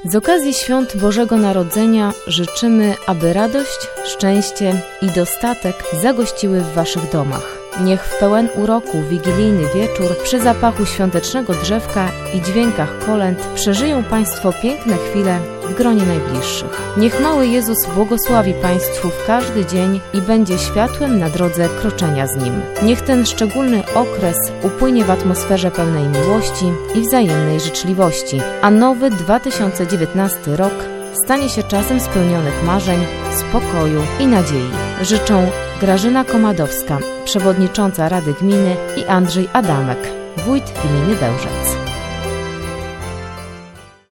Z okazji świąt Bożego Narodzenia życzymy, aby radość, szczęście i dostatek zagościły w Waszych domach. Niech w pełen uroku wigilijny wieczór przy zapachu świątecznego drzewka i dźwiękach kolęd przeżyją Państwo piękne chwile w gronie najbliższych. Niech mały Jezus błogosławi Państwu w każdy dzień i będzie światłem na drodze kroczenia z Nim. Niech ten szczególny okres upłynie w atmosferze pełnej miłości i wzajemnej życzliwości, a nowy 2019 rok stanie się czasem spełnionych marzeń, spokoju i nadziei. Życzą Grażyna Komadowska, przewodnicząca Rady Gminy, i Andrzej Adamek, wójt gminy Bełżec.